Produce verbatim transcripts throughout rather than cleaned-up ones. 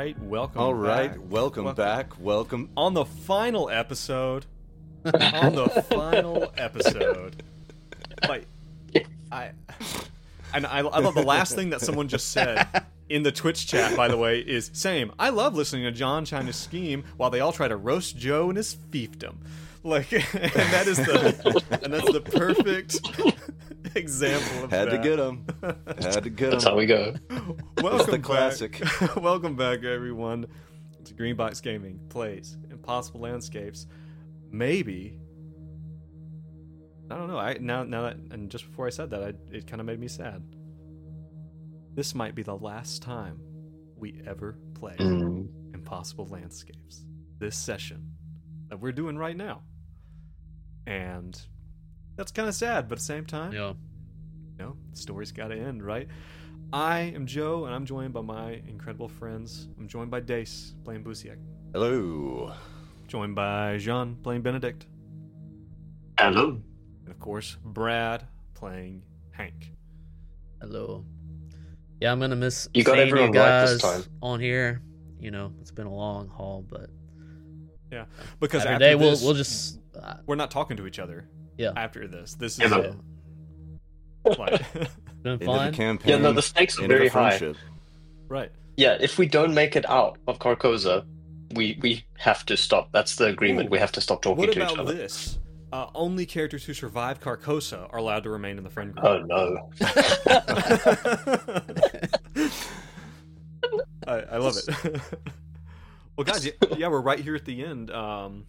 right, welcome All right, back. welcome, welcome back. Welcome. On the final episode. on the final episode. Like, I... And I, I love the last thing that someone just said in the Twitch chat, by the way, is, same, I love listening to John trying to scheme while they all try to roast Joe and his fiefdom. Like, and that is the, and that's the perfect example of Had that. to get him. Had to get him. That's how we go. Welcome the back. classic. Welcome back, everyone, to Greenbox Gaming Plays Impossible Landscapes. Maybe... I don't know. I now now that and just before I said that, I, it kind of made me sad. This might be the last time we ever play Mm. Impossible Landscapes. This session that we're doing right now, and that's kind of sad. But at the same time, Yeah. you know, the story's got to end, right? I am Joe, and I'm joined by my incredible friends. I'm joined by Dace playing Busiek. Hello. Joined by Jean playing Benedict. Hello. And of course, Brad playing Hank. Hello. Yeah, I'm gonna miss You got seeing everyone you right guys this time. on here. You know, it's been a long haul, but Yeah, because every after day we'll this, we'll just uh, we're not talking to each other. yeah. After this, this Yeah, is but- uh, like, Been End of fun. the campaign. Yeah, no, the stakes are end of very the high. friendship. right. Yeah, if we don't make it out of Carcosa, we we have to stop. That's the agreement. Ooh. We have to stop talking What to each about other. this? Uh, only characters who survive Carcosa are allowed to remain in the friend group. Oh no. I, I love it. Well, guys, yeah, yeah, we're right here at the end. Um,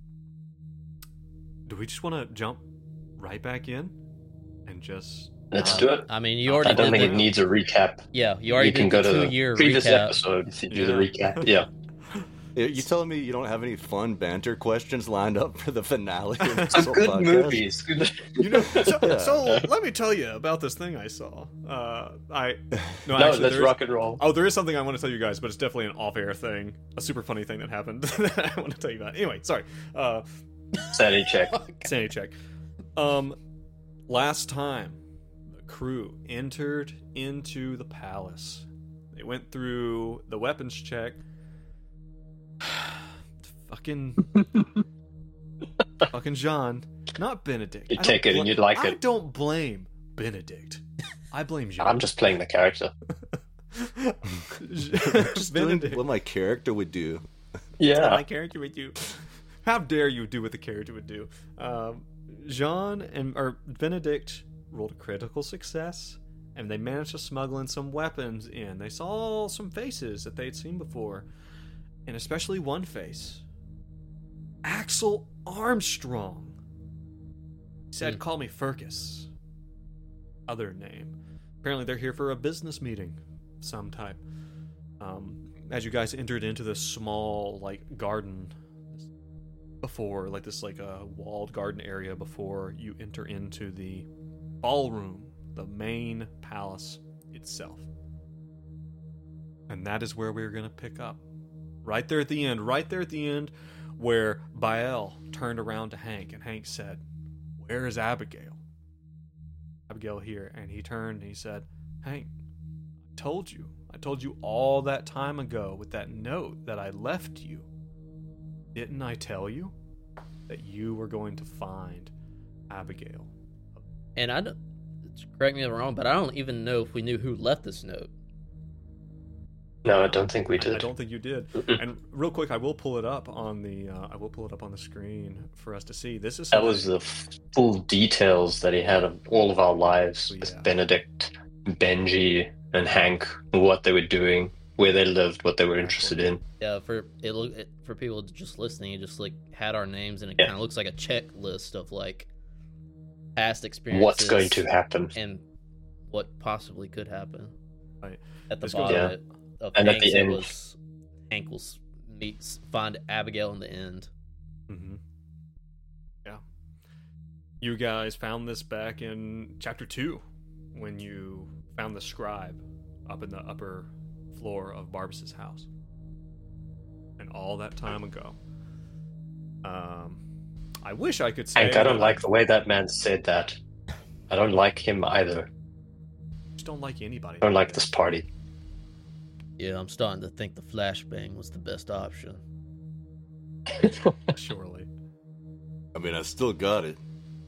do we just want to jump right back in and just? Let's uh, do it. I mean, you already I don't did think the, it needs a recap. yeah, you already You can did go the to two year the previous recap. episode if you do Yeah. the recap. Yeah. You you telling me you don't have any fun banter questions lined up for the finale of this Some whole good podcast? movies. Good- You know, so, Yeah. so let me tell you about this thing I saw. Uh, I no, No, actually, let's there is- rock and roll. Oh, there is something I want to tell you guys, but it's definitely an off-air thing, a super funny thing that happened that I want to tell you about. Anyway, sorry. Uh, Sanity check. sanity check. Um, last time the crew entered into the palace, they went through the weapons check. fucking, fucking Jean, not Benedict. You I don't take it and bla- you'd like I it. don't blame Benedict. I blame Jean. I'm just playing the character. Just doing Benedict. what my character would do. What Yeah. my character would do. How dare you do what the character would do? Um, Jean and or Benedict rolled a critical success, and they managed to smuggle in some weapons in. They saw some faces that they'd seen before, and especially one face, Axel Armstrong. He said, Hmm. "Call me Furcus." Other name. Apparently, they're here for a business meeting, of some type. Um, as you guys entered into this small, like, garden before, like this, like a walled garden area before you enter into the ballroom, the main palace itself. And that is where we're going to pick up. Right there at the end, right there at the end, where Bael turned around to Hank, and Hank said, "Where is Abigail?" Abigail here, and he turned and he said, "Hank, I told you. I told you all that time ago with that note that I left you. Didn't I tell you that you were going to find Abigail?" And I don't, correct me if I'm wrong, but I don't even know if we knew who left this note. No, I don't think we I, did. I don't think you did. Mm-mm. And real quick, I will pull it up on the uh, I will pull it up on the screen for us to see. This is That something- was the f- full details that he had of all of our lives Oh, with yeah. Benedict, Benji, and Hank, what they were doing, where they lived, what they were interested in. Yeah, for it, look it for people just listening, it just like had our names, and it Yeah. kind of looks like a checklist of like past experiences. What's going to happen? and what possibly could happen. Right. At the This goes- bottom Yeah. of, it, of And at Hank's, the it end- was Hank will s- meet find Abigail in the end. Mm-hmm. Yeah. You guys found this back in chapter two when you found the scribe up in the upper floor of Barbas's house. And all that time ago. Um, I wish I could say. Hank, I don't that like the way that man said that. I don't like him either. I just don't like anybody. I don't like this party. Yeah, I'm starting to think the flashbang was the best option. Surely. I mean, I still got it.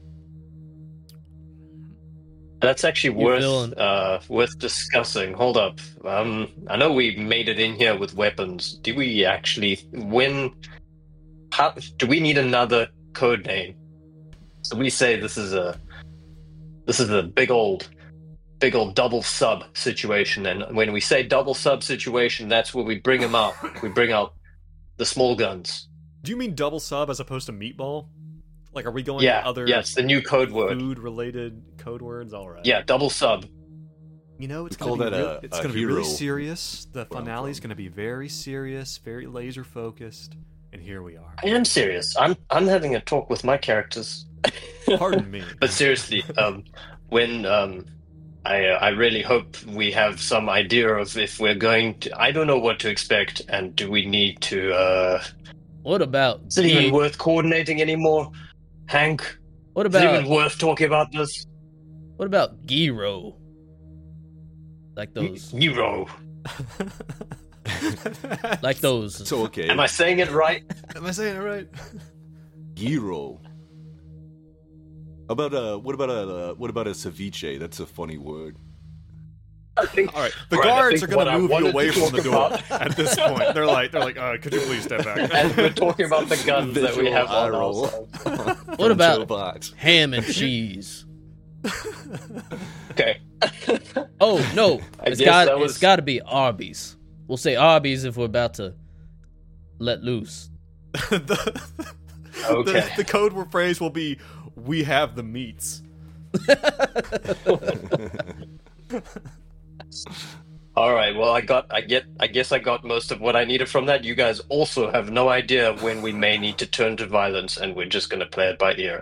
That's actually You're worth feeling- uh, worth discussing. Hold up. Um, I know we made it in here with weapons. Do we actually when? How do we need another code name? So we say this is a this is a big old big old double sub situation, and when we say double sub situation, that's where we bring them out. We bring out the small guns. Do you mean double sub as opposed to meatball? Like, are we going Yeah. other Yes, the new code word. food-related code words? All right. Yeah, double sub. You know, it's We going call to be, that real, a- it's a gonna be really hero. serious. The Where I'm finale is from. going to be very serious, very laser-focused, and here we are. I am serious. I'm I'm having a talk with my characters. Pardon me. But seriously, um, when um, I uh, I really hope we have some idea of if we're going to. I don't know what to expect, and do we need to? Uh, What about is it even Gee- worth coordinating anymore, Hank? What Is it about even worth talking about this? what about gyro? Like those, Euro. like those. It's okay. Am I saying it right? Am I saying it right? Gyro. How about uh, what about a uh, what about a ceviche? That's a funny word. I think. All right. The Right, I guards think are going what I to move you wanted away to from the talk door about- at this point. They're like, they're like, uh, could you please step back? As we're talking about the guns that we Visual have eye on our roll. side. What about- box? Ham and cheese. Okay. Oh no, I it's guess got that was- it's got to be Arby's. We'll say Arby's if we're about to let loose. the, Okay. the, the code word phrase will be, "We have the meats." All right. Well, I got. I get. I guess I got most of what I needed from that. You guys also have no idea when we may need to turn to violence, and we're just going to play it by ear.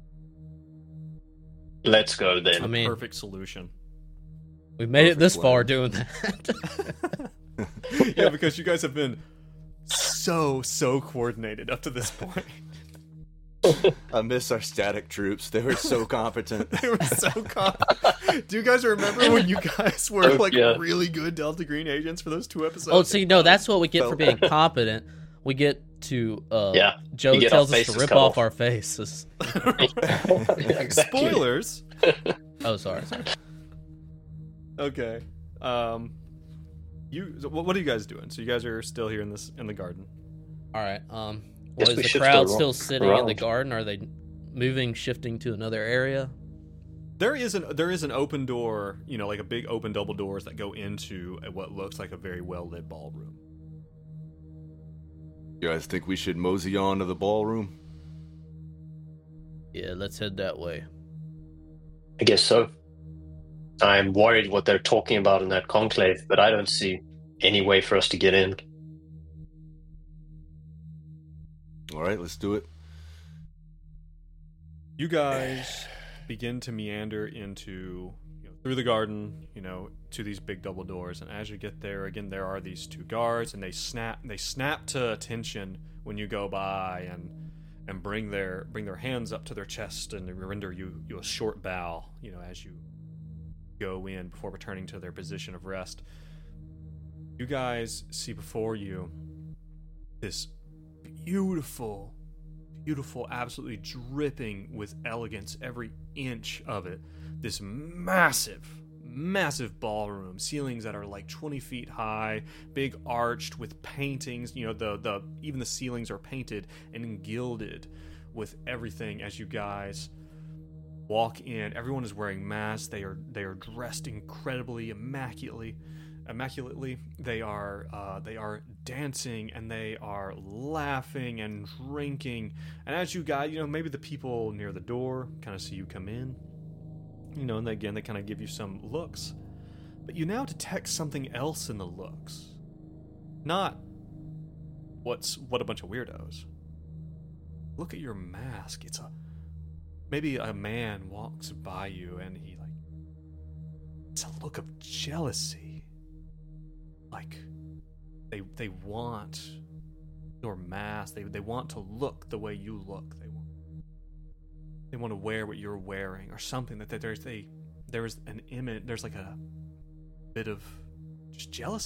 Let's go then. I mean, Perfect solution. we made it Perfect this plan. far doing that. Yeah, because you guys have been so so coordinated up to this point. I miss our static troops. They were so competent. They were so confident. Do you guys remember when you guys were Oh, like yeah. really good Delta Green agents for those two episodes? Oh, see, no, that's what we get for Felt- being competent. We get to uh, Yeah, Joe we get our tells us to faces rip cut off off. our faces. Exactly. Spoilers. Oh, sorry, sorry. Okay. Um, you. So what what are you guys doing? So you guys are still here in this in the garden. All right. Um, Guess was we the should crowd still still ro- sitting in the around. garden? Are they moving, shifting to another area? There is an there is an open door. You know, like a big open double doors that go into a, what looks like a very well lit ballroom. You guys think we should mosey on to the ballroom? Yeah, let's head that way. I guess so. I'm worried what they're talking about in that conclave, but I don't see any way for us to get in. All right, let's do it. You guys begin to meander into you know, through the garden, you know, to these big double doors, and as you get there, again, there are these two guards, and they snap they snap to attention when you go by, and and bring their bring their hands up to their chest and render you you a short bow, you know, as you go in before returning to their position of rest. You guys see before you this beautiful, beautiful, absolutely dripping with elegance, every inch of it. This massive, massive ballroom, ceilings that are like twenty feet high, big arched with paintings. You know, the the even the ceilings are painted and gilded with everything. As you guys walk in, everyone is wearing masks. They are they are dressed incredibly immaculately. Immaculately, they are uh, they are dancing and they are laughing and drinking. And as you guys, you know, maybe the people near the door kind of see you come in, you know, and again they kind of give you some looks. But you now detect something else in the looks. Not what's what a bunch of weirdos. Look at your mask. It's a maybe a man walks by you and he like it's a look of jealousy. Like they they want your mask. They they want to look the way you look. They want they want to wear what you're wearing or something. That, that there's a there's an image. There's like a bit of just jealousy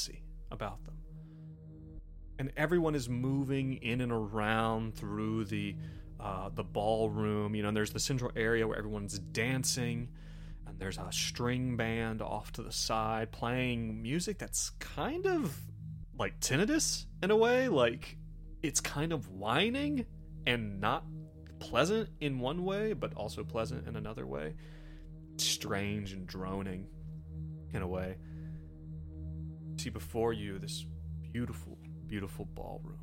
about them. And everyone is moving in and around through the uh, the ballroom. You know, and there's the central area where everyone's dancing, and there's a string band off to the side playing music that's kind of like tinnitus in a way. Like, it's kind of whining and not pleasant in one way, but also pleasant in another way. Strange and droning in a way. See before you this beautiful, beautiful ballroom.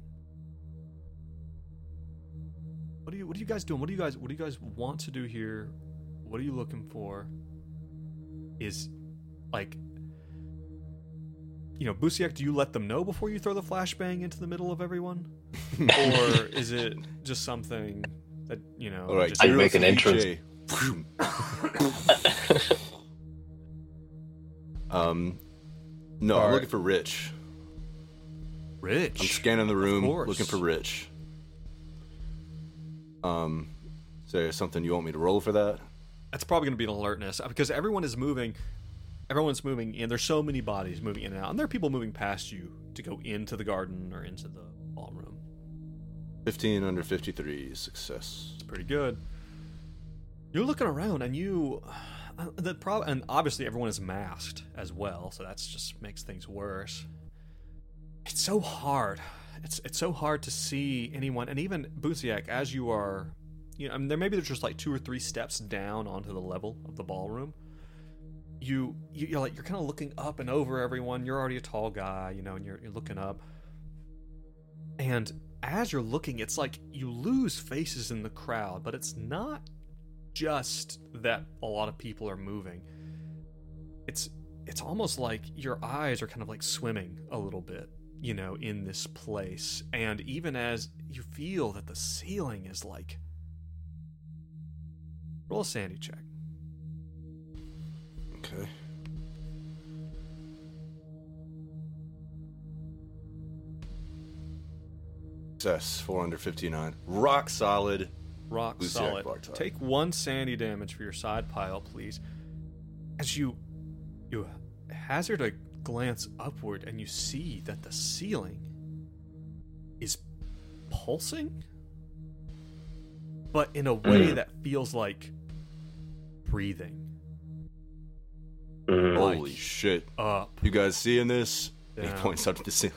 What are you what are you guys doing? What do you guys what do you guys want to do here? What are you looking for? Is like, you know, Busiak, do you let them know before you throw the flashbang into the middle of everyone? Or is it just something that, you know, All right, just I'd make an entrance. um, no, All I'm right. looking for Rich. Rich? I'm scanning the room, course. looking for Rich. Um, is there something you want me to roll for that? That's probably going to be an alertness because everyone is moving. Everyone's moving in. There's so many bodies moving in and out, and there are people moving past you to go into the garden or into the ballroom. fifteen under fifty-three, success. It's pretty good. You're looking around, and you, uh, the prob- and obviously everyone is masked as well, so that's just makes things worse. It's so hard. It's it's so hard to see anyone, and even Busiak, as you are, you know, I mean, there maybe there's just like two or three steps down onto the level of the ballroom. You, you you're like you're kind of looking up and over everyone. You're already a tall guy, you know, and you're you're looking up. And as you're looking, it's like you lose faces in the crowd, but it's not just that a lot of people are moving. It's it's almost like your eyes are kind of like swimming a little bit, you know, in this place. And even as you feel that the ceiling is like, roll a sanity check. Okay. Success, four under fifty-nine. Rock solid. Rock Busiak solid. Bartok. Take one sanity damage for your side pile, please. As you you hazard a glance upward and you see that the ceiling is pulsing, but in a way that feels like breathing. Mhm. Like, Holy shit. up. You guys seeing this? And he Down. points up to the ceiling.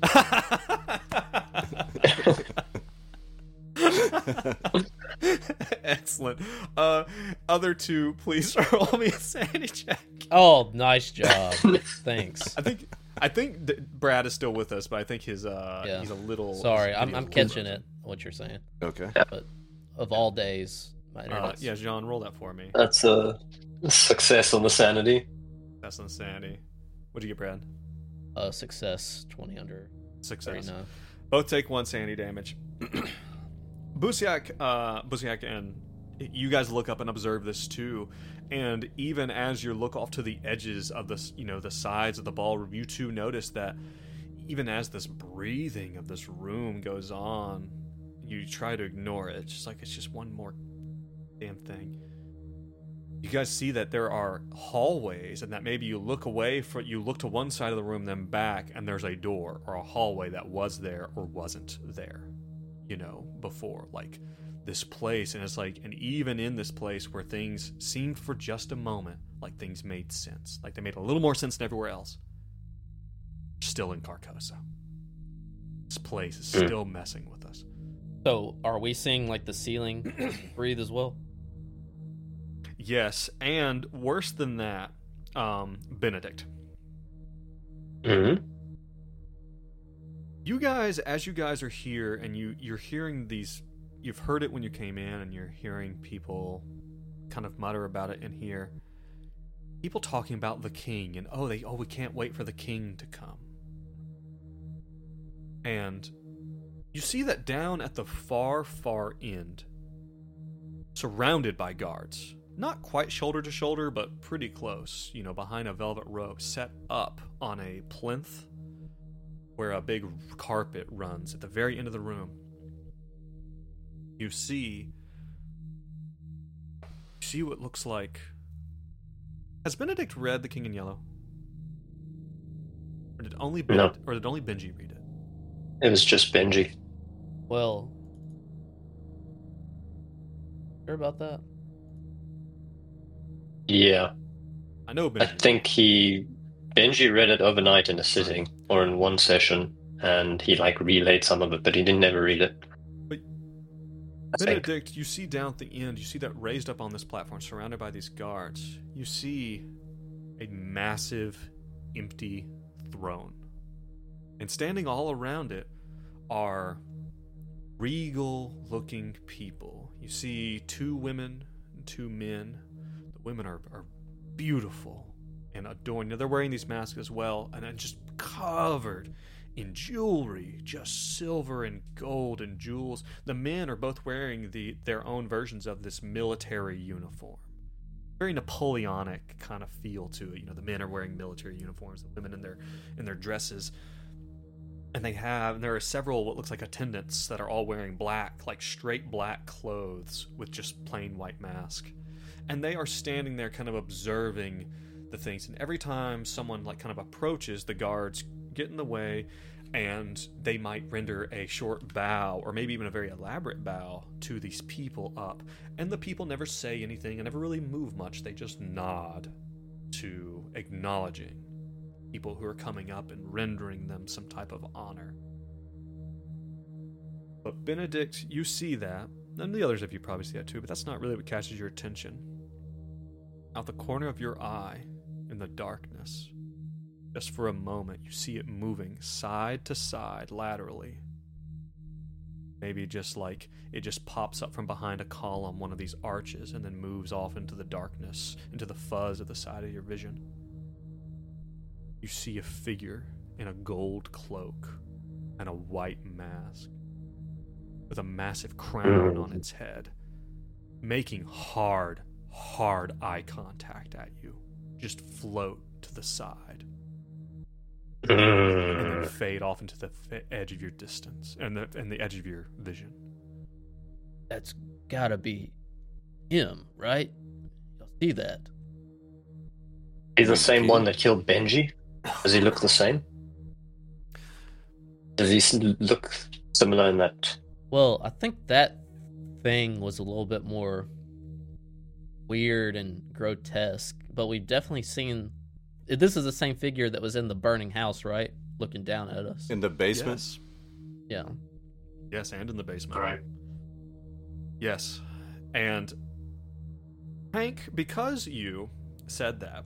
Excellent. Uh, other two, please roll me a sanity check. Oh, nice job. Thanks. I think I think that Brad is still with us, but I think his uh Yeah. he's a little Sorry, his I'm video's I'm a little catching broken. it. What you're saying, Okay. but of all days, my Uh, internet's yeah, John, roll that for me. That's a success on the sanity. That's insanity. What'd you get, Brad? a success. Twenty under Success. thirty-nine. Both take one sanity damage. Busiak, uh, Busiak, and you guys look up and observe this too. And even as you look off to the edges of this, you know, the sides of the ballroom, you too notice that even as this breathing of this room goes on, you try to ignore it. It's just like it's just one more damn thing. You guys see that there are hallways, and that maybe you look away for you look to one side of the room, then back, and there's a door or a hallway that was there or wasn't there, you know, before. Like this place, and it's like, and even in this place where things seemed for just a moment like things made sense, like they made a little more sense than everywhere else. Still in Carcosa. This place is Mm. still messing with us. So, are we seeing like the ceiling breathe as well? Yes, and worse than that, um, Benedict. Mm-hmm. You guys, as you guys are here, and you you're hearing these, you've heard it when you came in, and you're hearing people kind of mutter about it in here. People talking about the king, and oh, they oh we can't wait for the king to come. And you see that down at the far, far end, surrounded by guards, not quite shoulder to shoulder, but pretty close, you know, behind a velvet rope, set up on a plinth where a big carpet runs at the very end of the room. You see, you see what looks like. Has Benedict read The King in Yellow? Or did only ben- No. or did only Benji read it? It was just Benji. Well, sure about that? Yeah. I know I Benji. think he Benji read it overnight in a sitting or in one session, and he like relayed some of it, but he didn't never read it. But I think. Benedict, you see down at the end, you see that raised up on this platform, surrounded by these guards, you see a massive, empty throne. And standing all around it are regal-looking people. You see two women and two men. The women are, are beautiful and adorned. They're wearing these masks as well, and then just covered in jewelry, just silver and gold and jewels. The men are both wearing the their own versions of this military uniform. Very Napoleonic kind of feel to it. You know, the men are wearing military uniforms, the women in their in their dresses. And they have, and there are several what looks like attendants that are all wearing black, like straight black clothes with just plain white mask. And they are standing there kind of observing the things. And every time someone like kind of approaches, the guards get in the way, and they might render a short bow or maybe even a very elaborate bow to these people up. And the people never say anything and never really move much. They just nod to acknowledging people who are coming up and rendering them some type of honor. But Benedict, you see that, and the others of you probably see that too, but that's not really what catches your attention. Out the corner of your eye, in the darkness, just for a moment, you see it moving side to side laterally. Maybe just like it just pops up from behind a column, one of these arches, and then moves off into the darkness, into the fuzz at the side of your vision. You see a figure in a gold cloak and a white mask with a massive crown on its head, making hard, hard eye contact at you. Just float to the side. And then fade off into the f- edge of your distance and the and the edge of your vision. That's gotta be him, right? You'll see that. He's the same one that killed Benji? Does he look the same? Does he s- look similar in that? Well, I think that thing was a little bit more weird and grotesque, but we've definitely seen. This is the same figure that was in the burning house, right? Looking down at us. In the basement? Yes. Yeah. Yes, and in the basement. All right. Yes. And Hank, because you said that,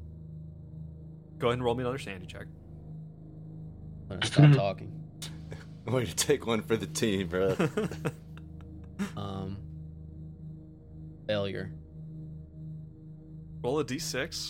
go ahead and roll me another sanity check. I'm gonna stop talking. Way to take one for the team, bro. Um, failure. Roll a d six.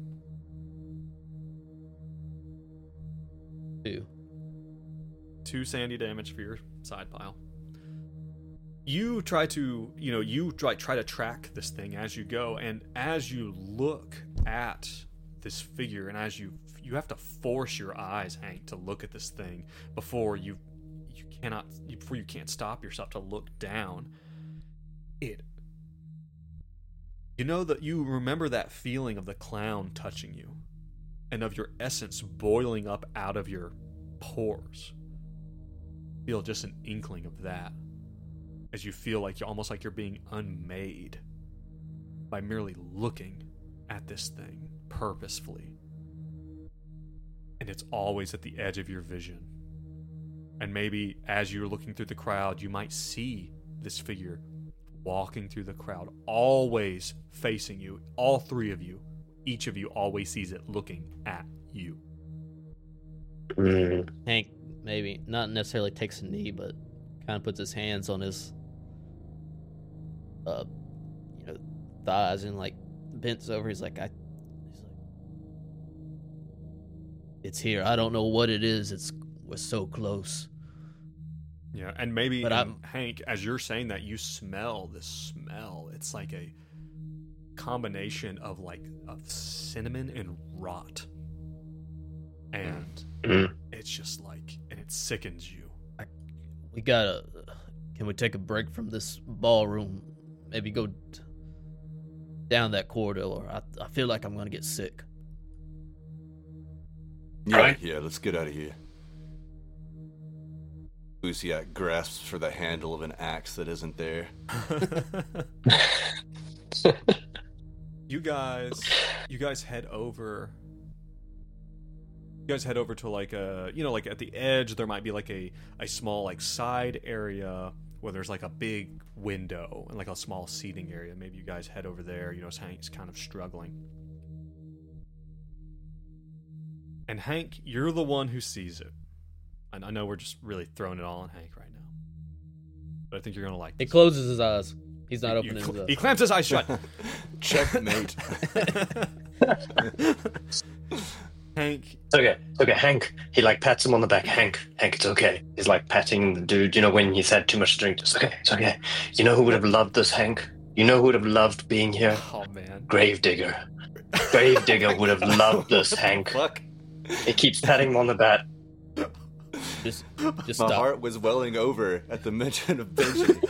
Two. Two sandy damage for your side pile. You try to, you know, you try, try to track this thing as you go, and as you look at this figure, and as you you have to force your eyes, Hank, to look at this thing before you you cannot before you can't stop yourself to look down. It you know that you remember that feeling of the clown touching you and of your essence boiling up out of your pores. Feel just an inkling of that as you feel like you're almost like you're being unmade by merely looking at this thing purposefully. And it's always at the edge of your vision. And maybe as you're looking through the crowd, you might see this figure walking through the crowd, always facing you, all three of you. Each of you always sees it looking at you. Mm. Hank maybe not necessarily takes a knee, but kind of puts his hands on his, uh, you know, thighs and like bends over. He's like, I. He's like, it's here. I don't know what it is. It's we're so close. Yeah, and maybe But and I'm- Hank, as you're saying that, you smell this smell. It's like a combination of like of cinnamon and rot, and Mm. it's just like, and it sickens you. We gotta. Can we take a break from this ballroom? Maybe go t- down that corridor. I I feel like I'm gonna get sick. Yeah, Right. yeah, let's get out of here. Busiak grasps for the handle of an axe that isn't there. you guys, you guys head over. You guys head over to like a, you know, like at the edge there might be like a a small like side area where there's like a big window and like a small seating area. Maybe you guys head over there. You know, Hank's kind of struggling. And Hank, you're the one who sees it. And I know we're just really throwing it all on Hank right now, but I think you're gonna like He this. closes his eyes. He's not You opening cl- his eyes. He clamps his eyes shut. Checkmate. Hank, It's okay. It's okay. Hank, he like pats him on the back. Hank, Hank, it's okay. He's like patting the dude, you know, when he's had too much to drink. It's okay. It's okay. You know who would have loved this, Hank? You know who would have loved being here? oh man, Gravedigger. Gravedigger would have loved this, Hank. Fuck. He keeps patting him on the back. Just, just My stop. heart was welling over at the mention of Benji.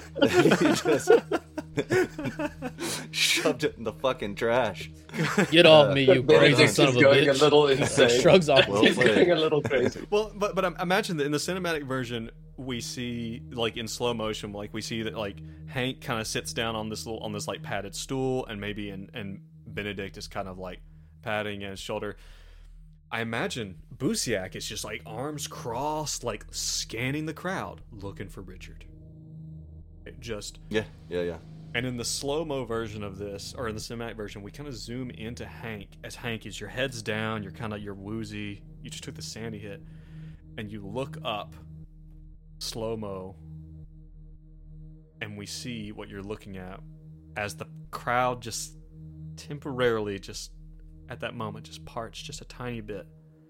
He just shoved it in the fucking trash. Get off me, you crazy Benedict's son of a going bitch. a little insane. Shrugs off. Well He's played. going a little crazy. Well, but but um, imagine that in the cinematic version, we see like in slow motion, like we see that like Hank kind of sits down on this little on this like padded stool, and maybe and and Benedict is kind of like patting his shoulder. I imagine Busiak is just like arms crossed, like scanning the crowd, looking for Richard. It just Yeah, yeah, yeah. And in the slow-mo version of this, or in the cinematic version, we kind of zoom into Hank. As Hank is, your head's down, you're kind of, you're woozy. You just took the sandy hit. And you look up, slow-mo, and we see what you're looking at as the crowd just temporarily, just at that moment, just parts just a tiny bit.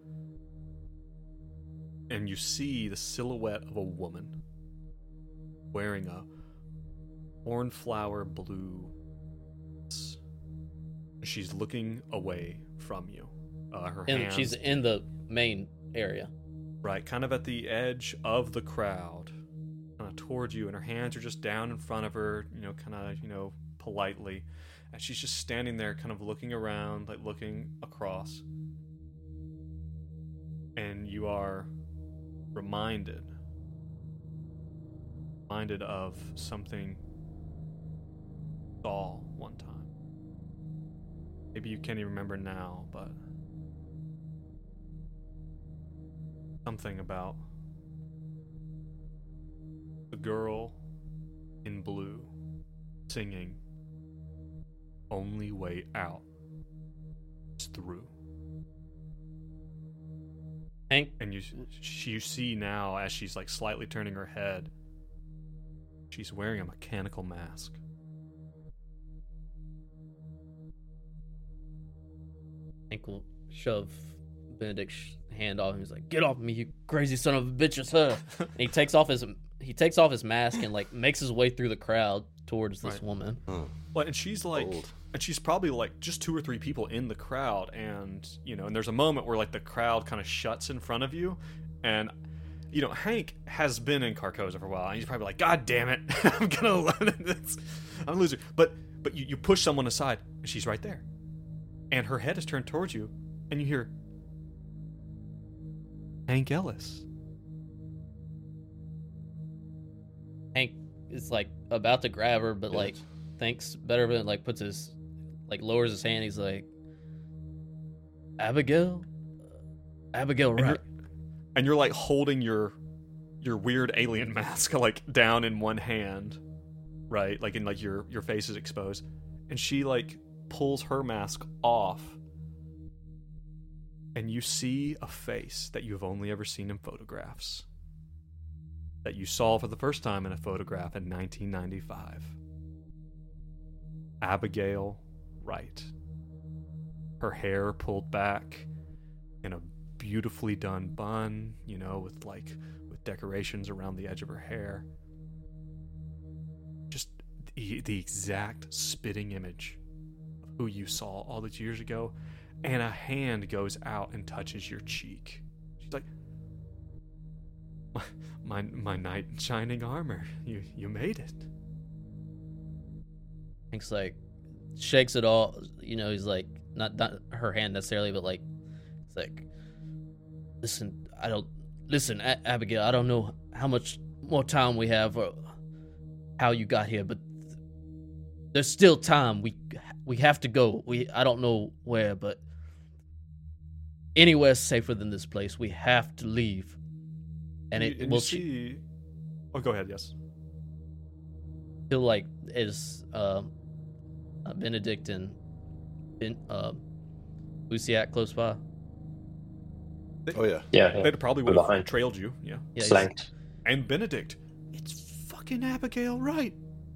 And you see the silhouette of a woman wearing a cornflower blue. She's looking away from you. Uh, her And hands, she's in the main area. right, kind of at the edge of the crowd, kind of towards you, and her hands are just down in front of her, you know, kind of, you know, politely, and she's just standing there, kind of looking around, like looking across, and you are reminded, reminded of something you saw one time. Maybe you can't even remember now, but something about the girl in blue singing "Only Way Out is Through." Hank, And you you see now, as she's like slightly turning her head, she's wearing a mechanical mask. Hank will shove Benedict's hand off him. He's like, "Get off me, you crazy son of a bitch!" Huh? And he takes off his he takes off his mask and like makes his way through the crowd towards this Right. woman. Huh. Well, and she's like, Bold. and she's probably like just two or three people in the crowd, and you know, and there's a moment where like the crowd kind of shuts in front of you, and you know, Hank has been in Carcosa for a while, and he's probably like, "God damn it, I'm gonna learn this, I'm a loser." But but you, you push someone aside, and she's right there, and her head is turned towards you, and you hear Hank Ellis. Hank is like about to grab her, but Yes. like thinks better of it and like puts his like lowers his hand. He's like, "Abigail, Abigail, And right?" you're, and you're like holding your your weird alien mask like down in one hand, right? Like in like your your face is exposed, and she like pulls her mask off, and you see a face that you have only ever seen in photographs, that you saw for the first time in a photograph in nineteen ninety-five. Abigail Wright. Her hair pulled back in a beautifully done bun, you know, with like with decorations around the edge of her hair. Just the, the exact spitting image of who you saw all those years ago, and a hand goes out and touches your cheek. She's like, my my, my knight in shining armor, you you made it. Hank's like shakes it all. You know, he's like not not her hand necessarily, but like it's like listen, I don't listen, A- Abigail. I don't know how much more time we have or how you got here, but there's still time. We we have to go. We I don't know where, but anywhere's safer than this place. We have to leave, and it and will you see. Oh, go ahead. Yes. feel like is uh, uh, Benedict and ben, uh, Luciac close by. Oh yeah. Yeah, yeah. They probably would We're have behind. trailed you. Yeah. Yeah, he's- Flanked. And Benedict. It's fucking Abigail, right?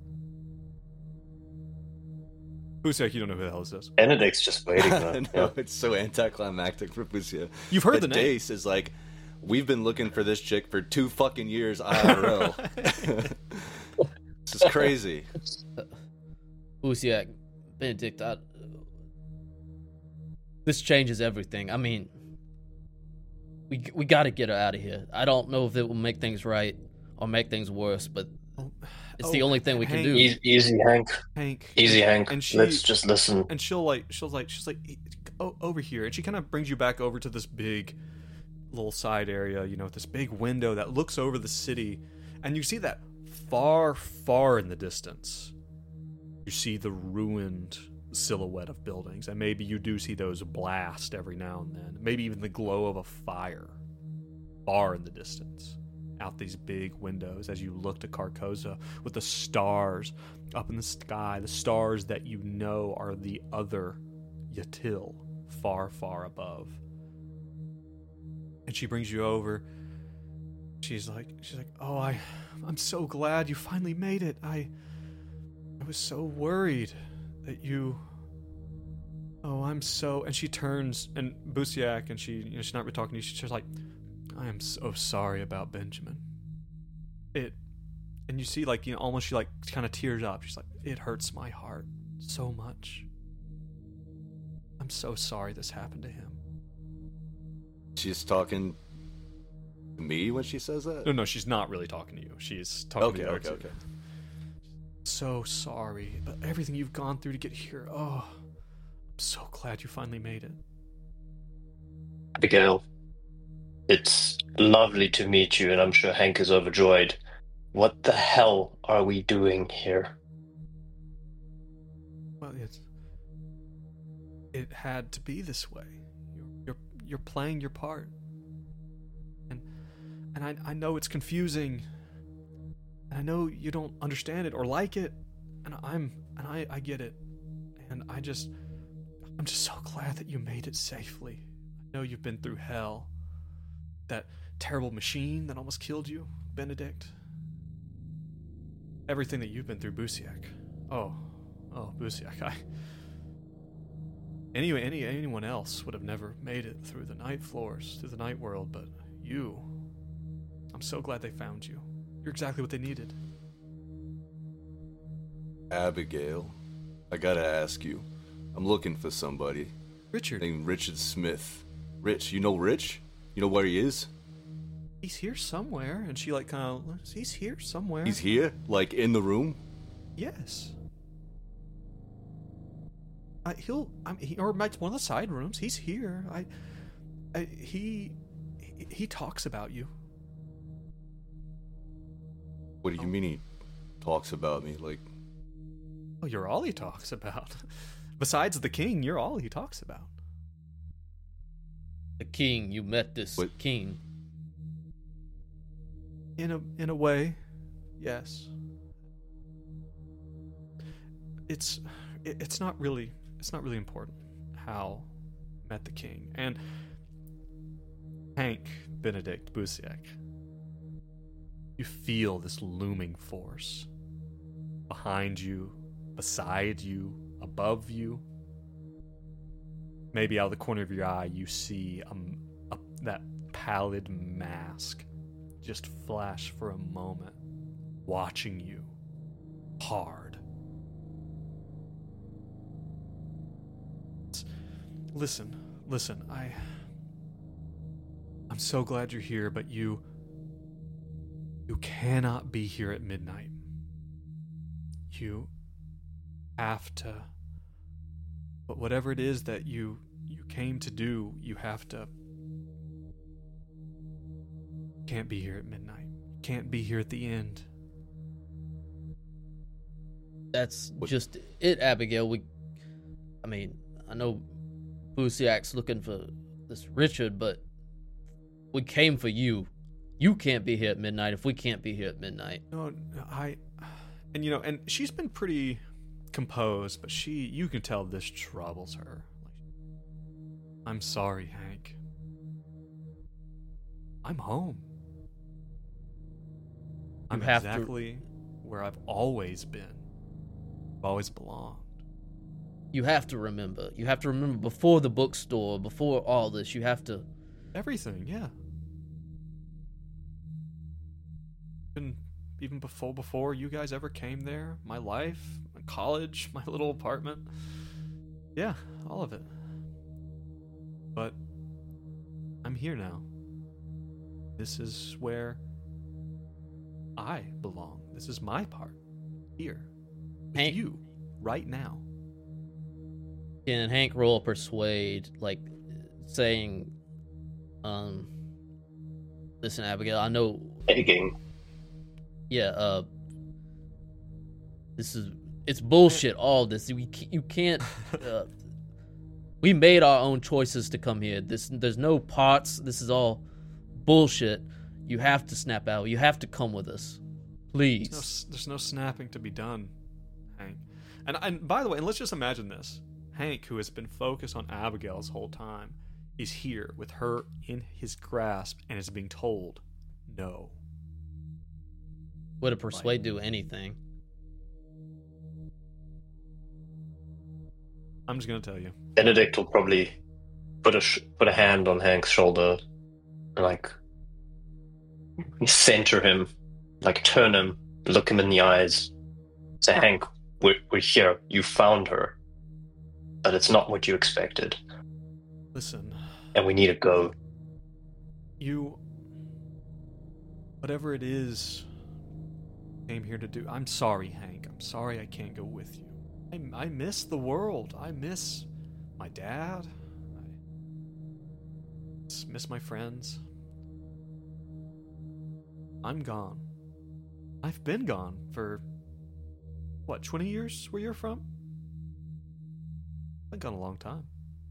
Busiak, you don't know who the hell this is. Benedict's just waiting. Though. no, Yeah. it's so anticlimactic for Busia. You've heard but the name. Dace is like, we've been looking for this chick for two fucking years I R L. This is crazy. Luciac, Benedict. I, this changes everything. I mean, we we got to get her out of here. I don't know if it will make things right or make things worse, but it's the Oh, only thing we can Hank. do. Easy, easy, Hank. Hank. Easy, Hank. And she Let's just listen. and she'll like she'll like she's like oh, over here, and she kind of brings you back over to this big little side area, you know, with this big window that looks over the city, and you see that far, far in the distance, you see the ruined silhouette of buildings, and maybe you do see those blast every now and then, maybe even the glow of a fire far in the distance out these big windows as you look to Carcosa with the stars up in the sky, the stars that you know are the other Yatil far, far above. And she brings you over. She's like, she's like, oh, I, I'm so glad you finally made it. I, I was so worried that you. Oh, I'm so. And she turns and Busiak, and she, you know, she's not really talking to you. She's just like, I am so sorry about Benjamin. It, and you see, like, you know, almost she like kind of tears up. She's like, it hurts my heart so much. I'm so sorry this happened to him. She's talking to me when she says that? No, no, she's not really talking to you. She's talking Okay, to the okay, other two. okay. So sorry, but everything you've gone through to get here. Oh, I'm so glad you finally made it. Abigail, it's lovely to meet you, and I'm sure Hank is overjoyed. What the hell are we doing here? Well, it's it had to be this way. You're you're, you're playing your part, and and I I know it's confusing, and I know you don't understand it or like it, and I'm and I I get it, and I just I'm just so glad that you made it safely. I know you've been through hell. That terrible machine that almost killed you, Benedict. Everything that you've been through, Busiak. Oh, oh, Busiak. I. Anyway, any anyone else would have never made it through the night floors, through the night world, but you. I'm so glad they found you. You're exactly what they needed. Abigail, I gotta ask you. I'm looking for somebody Richard, named Richard Smith. Rich, you know Rich? You know where he is? he's here somewhere. And she like kind of, he's here somewhere. He's here, like in the room. Yes. I, he'll, I mean, he, or might one of the side rooms. He's here. I, I he, he, he talks about you. What do you mean he talks about me? Like, Oh, you're all he talks about. Besides the king, you're all he talks about. The king, you met this What? king. In a in a way, yes. It's it, it's not really it's not really important how I met the king. And Hank Benedict Busiak, you feel this looming force behind you, beside you, above you. Maybe out of the corner of your eye, you see um, a, that pallid mask just flash for a moment, watching you hard. Listen, listen, I. I'm so glad you're here, but you. You cannot be here at midnight. You have to. But whatever it is that you you came to do, you have to Can't be here at midnight. Can't be here at the end. That's What- just it, Abigail. We, I mean, I know Busiak's looking for this Richard, but we came for you. You can't be here at midnight if we can't be here at midnight. No, no, I, and you know, and she's been pretty composed, but she, you can tell this troubles her. Like, I'm sorry, Hank. I'm home. I'm You have to- exactly where I've always been. I've always belonged. You have to remember. You have to remember before the bookstore, before all this. You have to. Everything, yeah. Even, even before before you guys ever came there, my life, my college, my little apartment. Yeah, all of it. But I'm here now. This is where I belong. This is my part. Here. With Hank- you. Right now. Can Hank roll a persuade, like saying, um, listen, Abigail, I know, Begging. yeah, uh, this is, it's bullshit, all this. We, ca- you can't, uh, we made our own choices to come here. This, there's no parts. This is all bullshit. You have to snap out. You have to come with us. Please. There's no, s- there's no snapping to be done, Hank. And, and by the way, and let's just imagine this. Hank, who has been focused on Abigail this whole time, is here with her in his grasp and is being told no. Would a persuade do anything? I'm just going to tell you. Benedict will probably put a sh- put a hand on Hank's shoulder and like center him, like turn him, look him in the eyes, say, Hank, we're, we're here. You found her, but it's not what you expected, Listen, and we need to go. you. Whatever it is came here to do. I'm sorry, Hank. I'm sorry I can't go with you. I, I miss the world. I miss my dad. I miss my friends. I'm gone. I've been gone for, what, twenty years where you're from? I've been gone a long time.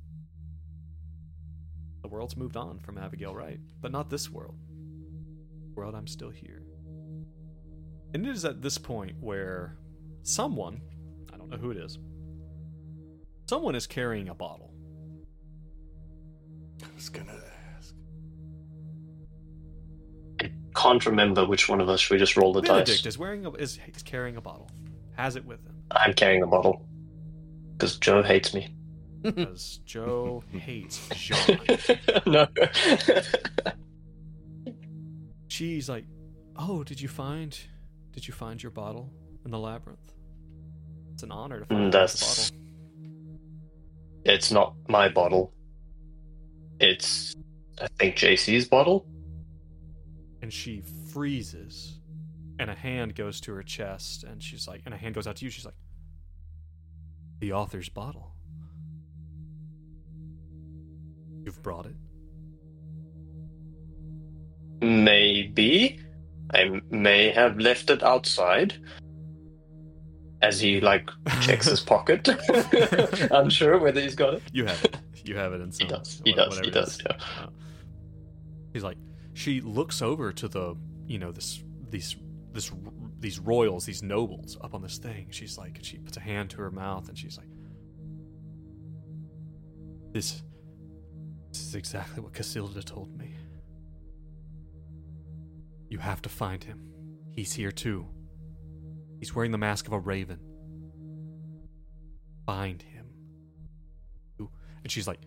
The world's moved on from Abigail Wright, but not this world. World, I'm still here. And it is at this point where someone, I don't know who it is, someone is carrying a bottle. I was gonna ask. I can't remember which one of us. Should we just roll the Benedict dice? is wearing a, is, is carrying a bottle, has it with him I'm carrying the bottle because Joe hates me. because Joe hates Jean. No. She's like, "Oh, did you find, did you find your bottle in the labyrinth? It's an honor to find Mm, the that's- bottle." It's not my bottle. It's, I think, J C's bottle. And she freezes, and a hand goes to her chest, and she's like, and a hand goes out to you. She's like, "The author's bottle. You've brought it." Maybe. I may have left it outside. As he, like, checks his pocket. Unsure whether he's got it. You have it. You have it in some. He does. He wha- does. whatever He it does, is. yeah. Uh, He's like, she looks over to the, you know, this, these, this, these royals, these nobles up on this thing. She's like, she puts a hand to her mouth, and she's like, "This, this is exactly what Casilda told me. You have to find him. He's here too. He's wearing the mask of a raven. Find him." And she's like,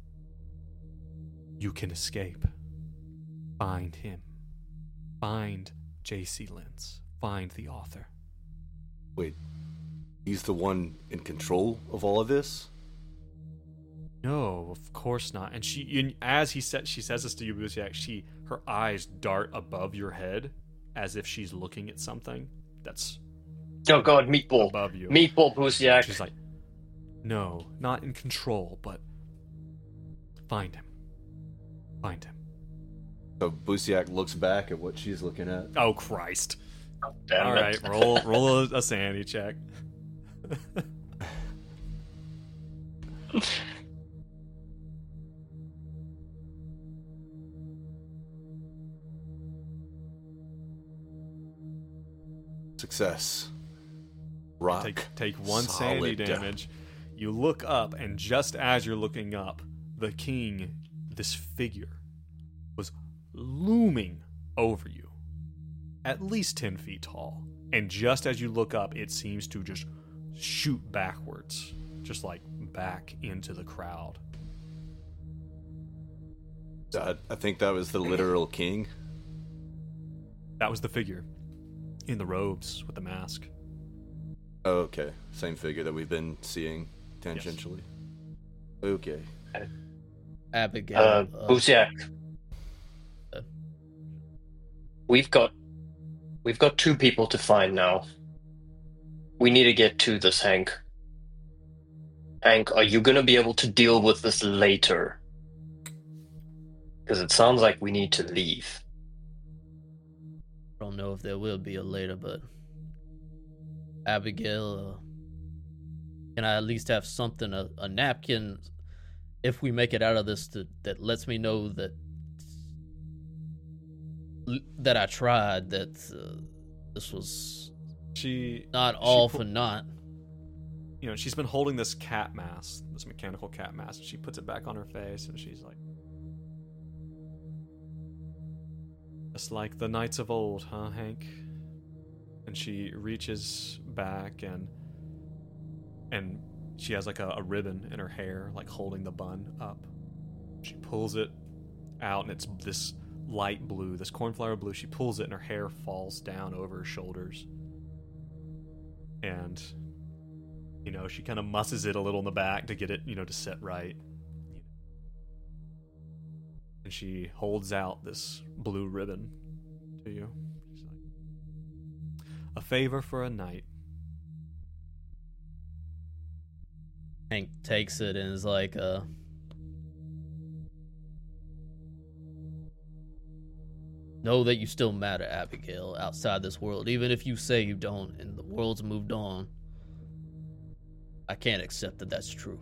"You can escape. Find him. Find J C Lentz. Find the author." Wait, he's the one in control of all of this? No, of course not. And she, and as he said, she says this to you, Busiak. She, her eyes dart above your head, as if she's looking at something that's Oh god, meatball. above you. Meatball Busiak. She's like, "No, not in control, but find him. Find him." So Busiak looks back at what she's looking at. Oh Christ! Damn All it. right, roll roll a, a sanity check. Success. Rock. Take take one solid. sanity damage. You look up, and just as you're looking up, the king, this figure, was looming over you, at least ten feet tall. And just as you look up, it seems to just shoot backwards, just like back into the crowd. I, I think that was the literal king. That was the figure in the robes with the mask. Oh, okay. Same figure that we've been seeing tangentially. Yes. Okay. Abigail. Uh, uh, Busiak. uh, We've got we've got two people to find now. We need to get to this, Hank. Hank, are you gonna be able to deal with this later? Because it sounds like we need to leave. I don't know if there will be a later, but Abigail, uh, can I at least have something, a, a napkin, if we make it out of this, to, that lets me know that that I tried, that uh, this was She not all pu- for naught. you know, she's been holding this cat mask, this mechanical cat mask, and she puts it back on her face, and she's like, just like the knights of old, huh, Hank? And she reaches back, and and she has like a, a ribbon in her hair, like holding the bun up. She pulls it out, and it's this light blue, this cornflower blue. She pulls it, and her hair falls down over her shoulders. And, you know, she kind of musses it a little in the back to get it, you know, to set right. And she holds out this blue ribbon to you. She's like, a favor for a knight. Hank takes it and is like, uh, know that you still matter, Abigail, outside this world. Even if you say you don't and the world's moved on, I can't accept that that's true.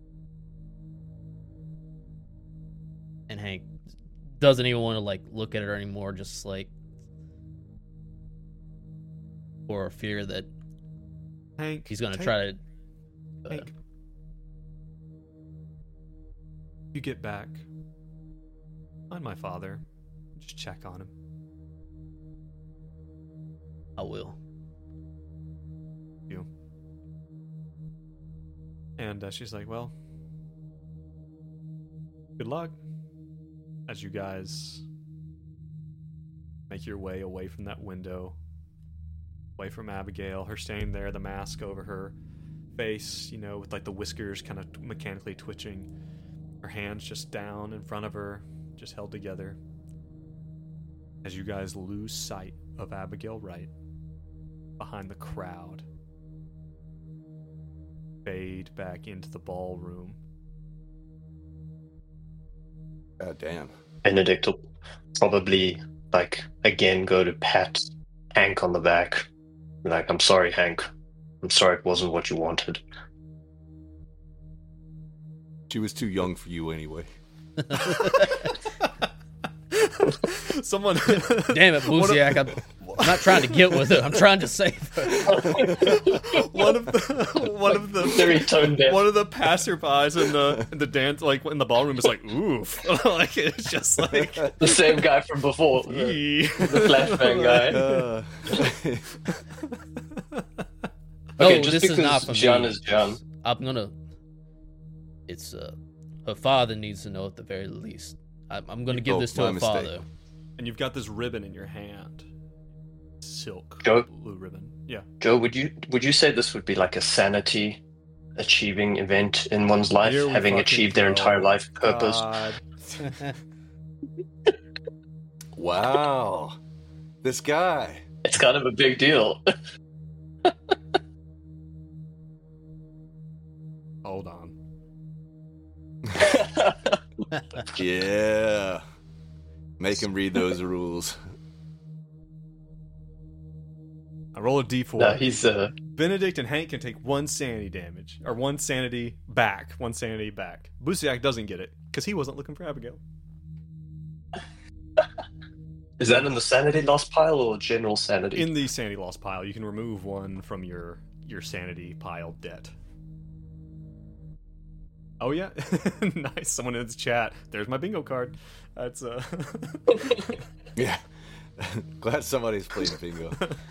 And Hank doesn't even want to, like, look at her anymore, just, like, for fear that Hank, he's going to take- try to... Uh, Hank, you get back. Find my father. Just check on him. I will. You. And uh, she's like, well, good luck as you guys make your way away from that window, away from Abigail, her staying there, the mask over her face, you know, with like the whiskers kind of mechanically twitching, her hands just down in front of her, just held together. As you guys lose sight of Abigail Wright behind the crowd, fade back into the ballroom. God damn. Benedict will probably, like, again go to pat Hank on the back. Like, I'm sorry, Hank. I'm sorry it wasn't what you wanted. She was too young for you anyway. Someone, Damn it, Busiak, I'm, I'm not trying to get with it. I'm trying to save her. one of the one of the Very tone deaf. one of the passerbys in the in the dance, like in the ballroom, is like, oof. Like, it's just like The same guy from before. The, "Ee." the flashbang guy. Uh, No, Okay, just this is because not for Jean me. is Jean. I'm gonna. It's uh, her father needs to know at the very least. I'm, I'm gonna give Oh, this to my her mistake. father. And you've got this ribbon in your hand, silk Go. blue ribbon. Yeah. Joe, would you would you say this would be like a sanity achieving event in one's life, Here we having fucking achieved their go. entire life purpose? God. wow. This guy. It's kind of a big deal. Hold on. Yeah. Make him read those rules. I roll a d four. No, he's uh. Benedict and Hank can take one sanity damage, or one sanity back. One sanity back. Busiak doesn't get it, because he wasn't looking for Abigail. Is that in the sanity loss pile or general sanity? In the sanity loss pile, you can remove one from your, your sanity pile debt. Oh yeah, nice. Someone in the chat. There's my bingo card. That's uh. Yeah, glad somebody's playing bingo.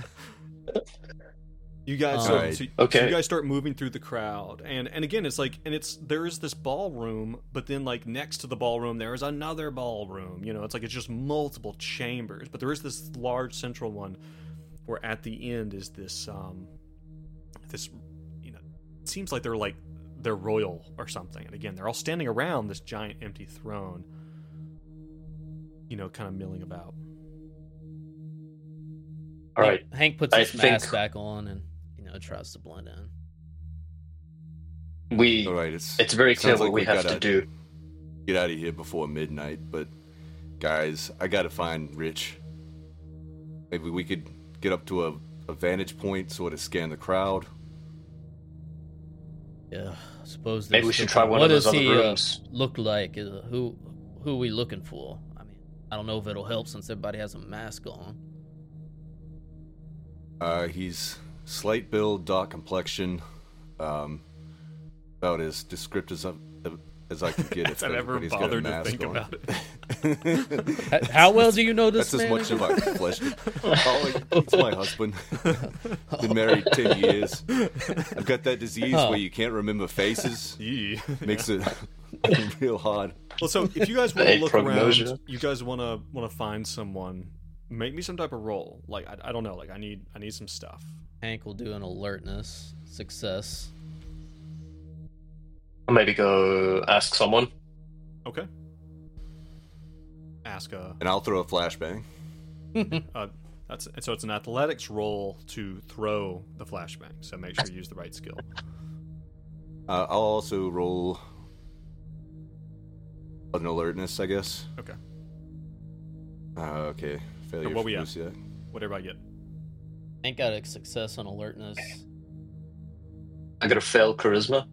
You guys, Um, so, Alright. so, Okay. so you guys start moving through the crowd, and and again, it's like, and it's there is this ballroom, but then like next to the ballroom there is another ballroom. You know, it's like it's just multiple chambers, but there is this large central one, where at the end is this um, this, you know, it seems like they're like they're royal or something, and again, they're all standing around this giant empty throne. You know, kind of milling about. All right. Hank, Hank puts I his think- mask back on and you know tries to blend in. We. All right, it's It's very clear sounds what like we we have gotta- to do. get out of here before midnight. But guys, I gotta find Rich. Maybe we could get up to a, a vantage point, sort of scan the crowd. Yeah, I suppose. Maybe there's we should still- try one what of those does other he, uh, rooms. look like? Uh, who who are we looking for? I mean, I don't know if it'll help since everybody has a mask on. Uh, he's slight build, dark complexion, um, about as descriptive as, as I can get. If if I've ever everybody's got a bothered to mask think on. about it. H- How well do you know this That's as man? much of my flesh. Oh, he's my husband. Been married ten years. I've got that disease Oh. where you can't remember faces. Yee. Makes it real hard. Well, so if you guys want to Hey, look prognosia. around, you guys want to want to find someone. Make me some type of roll. Like I, I don't know. Like I need I need some stuff. Hank will do an alertness success. Or maybe go ask someone. Okay. Ask a. And I'll throw a flashbang. Uh, that's so it's an athletics roll to throw the flashbang. So make sure you use the right skill. Uh, I'll also roll an alertness, I guess. Okay. Uh, okay. Failure what for we at? Lucia. Whatever I get. Hank got a success on alertness. I gotta fail charisma.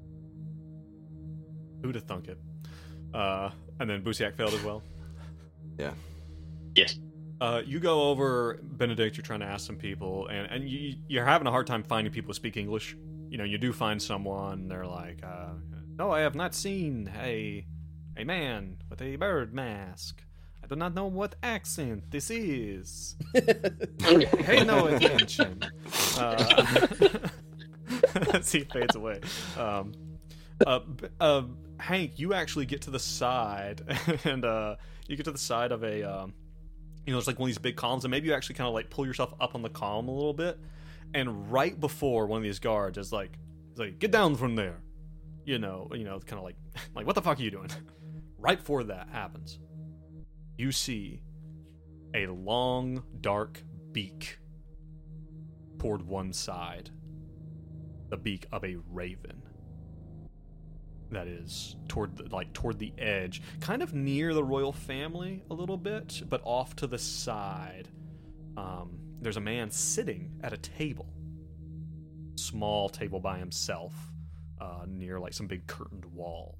Who'd have thunk it? Uh, and then Busiak failed as well. Yeah. Yes. Uh, you go over, Benedict, you're trying to ask some people, and, and you, you're having a hard time finding people who speak English. You know, you do find someone, they're like, uh, no, I have not seen a, a man with a bird mask. I do not know what accent this is. Pay no attention. Uh, as he fades away. Um, uh, b- uh, Hank, you actually get to the side, and uh, you get to the side of a... Um, you know, it's like one of these big columns, and maybe you actually kind of like pull yourself up on the column a little bit, and right before one of these guards is like, is like, get down from there, you know, you know, kind of like, like, what the fuck are you doing? Right before that happens, you see a long, dark beak toward one side, the beak of a raven. That is toward the, like toward the edge, kind of near the royal family a little bit, but off to the side. Um, there's a man sitting at a table, small table by himself, uh, near like some big curtained walls.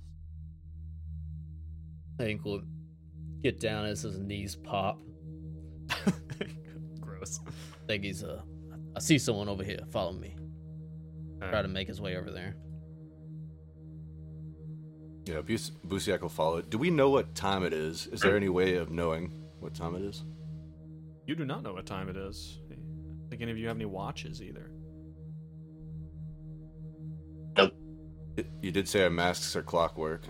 Hank will get down as his knees pop. Gross. Think he's uh, I see someone over here. Follow me. Uh, Try to make his way over there. Yeah, Bus- Busiak will follow it. Do we know what time it is? Is there any way of knowing what time it is? You do not know what time it is. I don't think any of you have any watches either. It- you did say our masks are clockwork.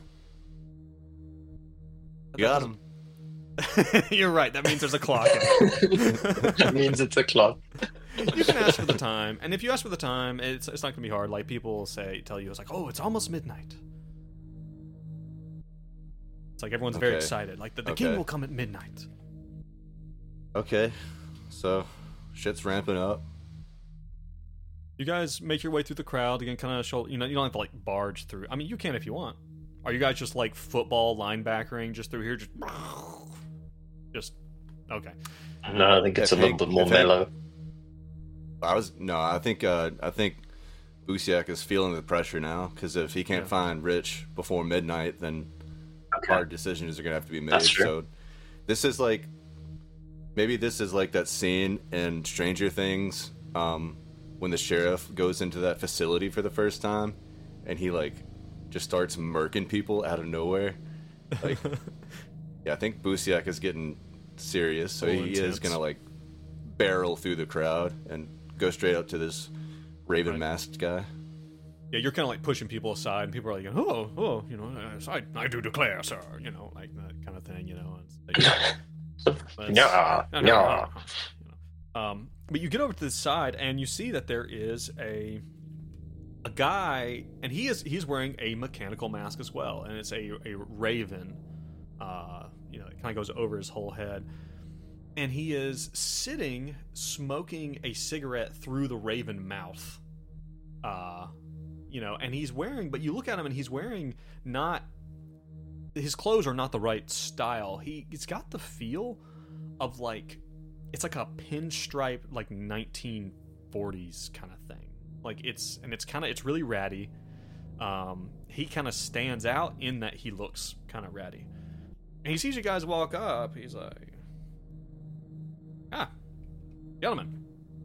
But Got that him. doesn't- You're right. That means there's a clock in it. That means it's a clock. You can ask for the time, and if you ask for the time, it's it's not gonna be hard. Like people will say, tell you, it's like, oh, it's almost midnight. It's like everyone's very Okay. excited. Like the, the Okay. king will come at midnight. Okay, so shit's ramping up. You guys make your way through the crowd again, kind of show. You know, you don't have to like barge through. I mean, you can if you want. Are you guys just like football linebackering just through here? Just Just okay. No, I think it's If a little Hank- bit more if Hank- mellow. I was no, I think uh, I think Busiak is feeling the pressure now because if he can't Yeah. find Rich before midnight, then Okay. hard decisions are gonna have to be made. That's true. So this is like maybe this is like that scene in Stranger Things um, when the sheriff goes into that facility for the first time and he like just starts murking people out of nowhere. Like, yeah, I think Busiak is getting serious, so Oh, he is intense. gonna like barrel through the crowd and go straight up to this raven Right. masked guy. Yeah, you're kind of like pushing people aside, and people are like, "Oh, oh, you know, yes, I, I do declare, sir," you know, like that kind of thing, you know. It's like, that's- Yeah, no, no, yeah. no, no, you know. Um, but you get over to the side, and you see that there is a a guy, and he is he's wearing a mechanical mask as well, and it's a a raven. Uh, you know, it kind of goes over his whole head. And he is sitting, smoking a cigarette through the raven mouth. Uh, you know, and he's wearing, but you look at him and he's wearing not, his clothes are not the right style. He, he's got the feel of like, it's like a pinstripe, like nineteen forties kind of thing. Like it's, and it's kind of, it's really ratty. Um, he kind of stands out in that he looks kind of ratty. And he sees you guys walk up. He's like, ah, gentlemen.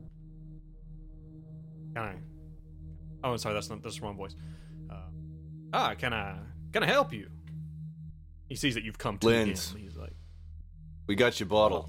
Can I? Oh, I'm sorry. That's not. That's the wrong voice. Uh, ah, can I? Can I help you? He sees that you've come to him. Linz. He's like, We got your bottle.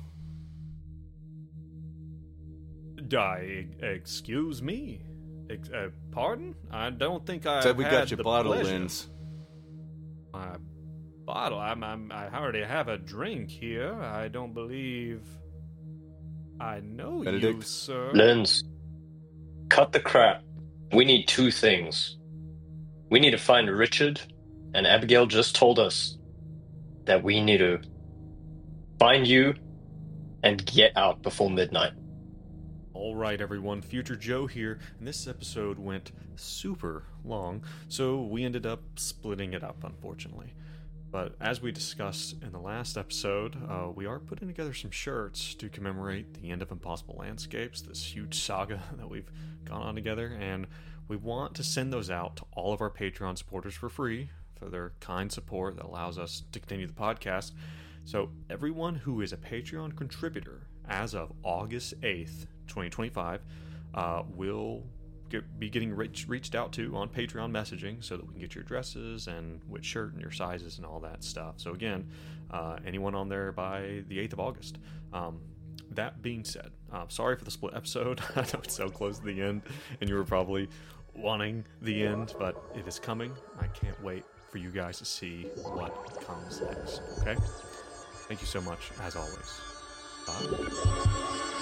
I, excuse me. Ex- uh, pardon? I don't think I Said we had got your the bottle, pleasure. Linz. My bottle. I'm, I'm. I already have a drink here. I don't believe. I know you, Benedict? sir. Lens, cut the crap. We need two things. We need to find Richard, and Abigail just told us that we need to find you and get out before midnight. All right, everyone. Future Joe here, and this episode went super long, so we ended up splitting it up, unfortunately. But as we discussed in the last episode, uh, we are putting together some shirts to commemorate the end of Impossible Landscapes, this huge saga that we've gone on together, and we want to send those out to all of our Patreon supporters for free for their kind support that allows us to continue the podcast. So everyone who is a Patreon contributor as of August eighth, twenty twenty-five, uh, will get, be getting reach, reached out to on Patreon messaging so that we can get your addresses and which shirt and your sizes and all that stuff. So again, uh, anyone on there by the eighth of August. Um, that being said, uh, sorry for the split episode. I know it's so close to the end and you were probably wanting the end, but it is coming. I can't wait for you guys to see what comes next. Okay? Thank you so much, as always. Bye.